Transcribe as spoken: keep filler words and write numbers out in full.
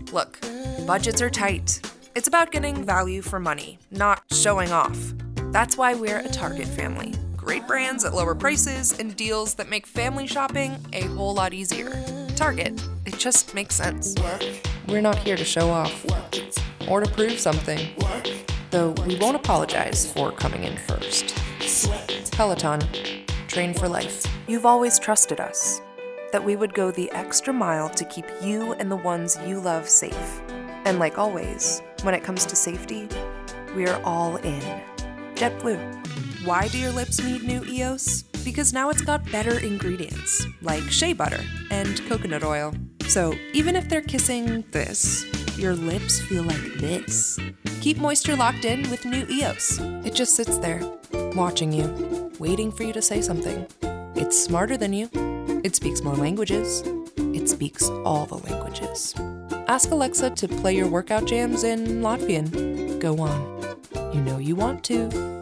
Look, budgets are tight. It's about getting value for money, not showing off. That's why we're a Target family. Great brands at lower prices and deals that make family shopping a whole lot easier. Target, it just makes sense. We're not here to show off or to prove something, though we won't apologize for coming in first. Peloton, train for life. You've always trusted us, that we would go the extra mile to keep you and the ones you love safe. And like always, when it comes to safety, we're all in. JetBlue. Why do your lips need new E O S? Because now it's got better ingredients, like shea butter and coconut oil. So even if they're kissing this, your lips feel like this. Keep moisture locked in with new E O S. It just sits there, watching you, waiting for you to say something. It's smarter than you. It speaks more languages. It speaks all the languages. Ask Alexa to play your workout jams in Latvian. Go on. You know you want to.